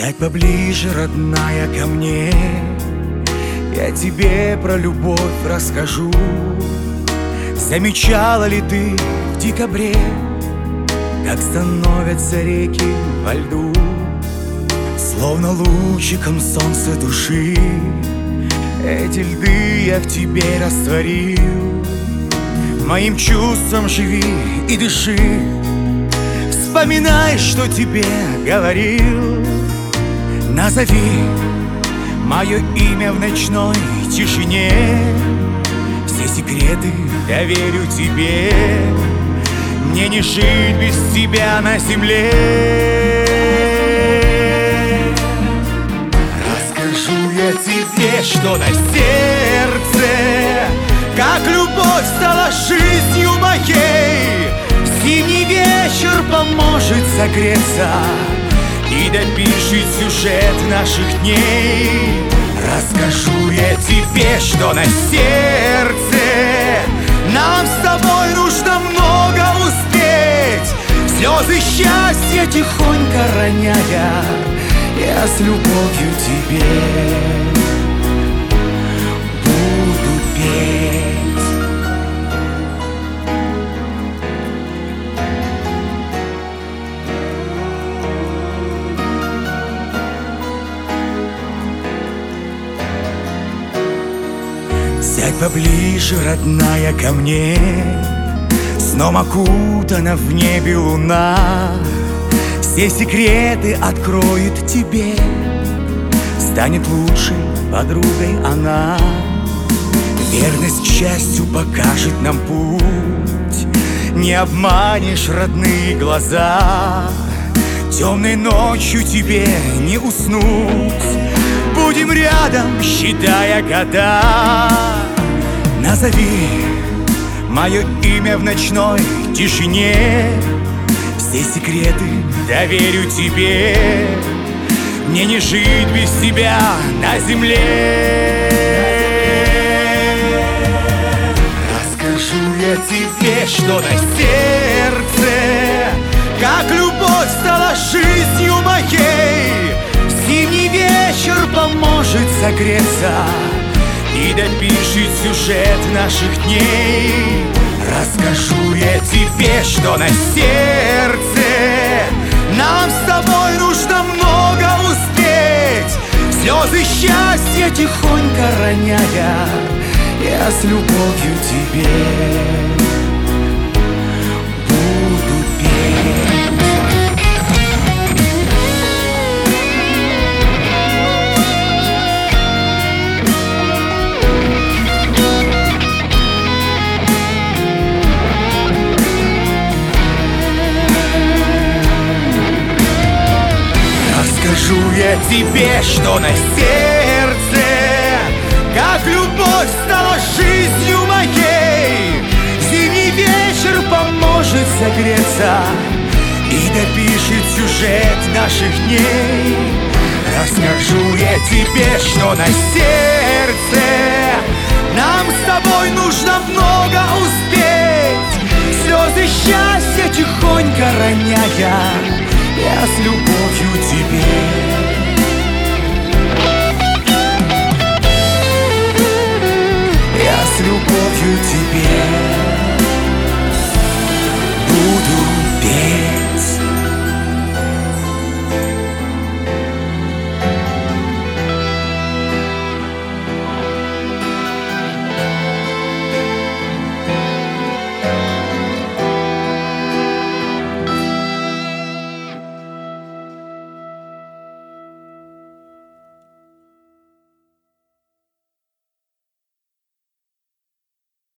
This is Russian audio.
Сядь поближе, родная, ко мне, я тебе про любовь расскажу. Замечала ли ты в декабре, как становятся реки во льду? Словно лучиком солнца души эти льды я в тебе растворил. Моим чувством живи и дыши, вспоминай, что тебе говорил. Назови мое имя в ночной тишине, все секреты доверю тебе. Мне не жить без тебя на земле. Расскажу я тебе, что на сердце, как любовь стала жизнью моей. Зимний вечер поможет согреться и допишет сюжет наших дней. Расскажу я тебе, что на сердце нам с тобой нужно много успеть. Слезы счастья тихонько роняя, я с любовью тебе буду петь. Сядь поближе, родная, ко мне, сном окутана в небе луна. Все секреты откроет тебе, станет лучшей подругой она. Верность к счастью покажет нам путь, не обманешь родные глаза. Темной ночью тебе не уснуть, будем рядом, считая года. Назови мое имя в ночной тишине, все секреты доверю тебе. Мне не жить без тебя на земле. Расскажу я тебе, что на сердце, как любовь стала жизнью моей. Зимний вечер поможет согреться и допишет сюжет наших дней. Расскажу я тебе, что на сердце нам с тобой нужно много успеть. Слезы счастья тихонько роняя, я с любовью тебе буду петь. Расскажу я тебе, что на сердце, как любовь стала жизнью моей. Зимний вечер поможет согреться и допишет сюжет наших дней. Расскажу я тебе, что на сердце нам с тобой нужно много успеть. Слезы счастья тихонько роняя, я с любовью тебе. Я с любовью тебе.